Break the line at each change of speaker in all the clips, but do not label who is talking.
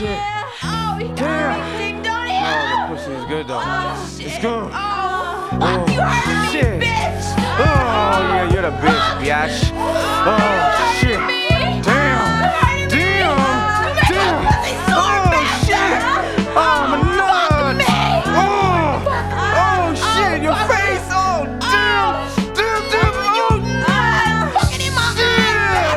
shit.
Oh, he got
Damn.
everything, don't he?
Oh, the pussy is good though.
Oh, shit.
It's good.
Oh, fuck, you heard
shit.
me, bitch.
Oh, yeah, you're the bitch, biatch. Oh, shit. Damn. Damn. Damn. Oh, shit. Oh, my nuts. Oh, shit, your face. Oh, damn. Damn, damn. Oh,
Fucking him up,
shit.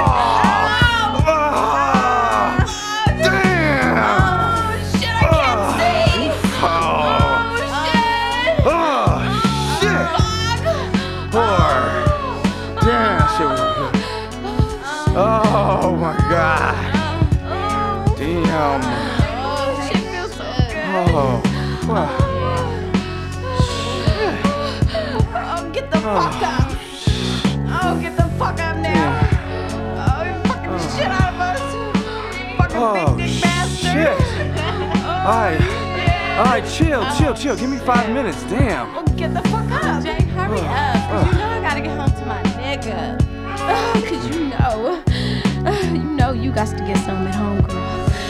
Oh, damn.
Oh, shit, I can't see.
Oh,
shit.
oh, shit.
Fuck.
Poor. Damn, that shit was good. Oh, my God. Damn.
Oh, shit feels so good.
Oh, fuck.
Oh, get the fuck up. Oh, get the fuck up now. Oh, you fucking the shit out of us. Fucking
Oh,
big dick bastard.
shit. All right, chill. Give me 5 minutes. Damn.
Oh, get the fuck up.
Jay, hurry up, cause you know I gotta get home to my nigga. Cause you know you got to get some at home, girl.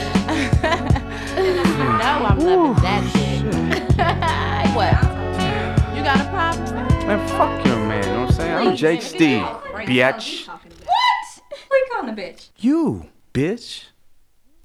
You know I'm loving that shit. What? You got a problem?
Man, fuck your man, you know what I'm saying? I'm Jake Steve, biatch.
What? What you calling a bitch?
You, bitch.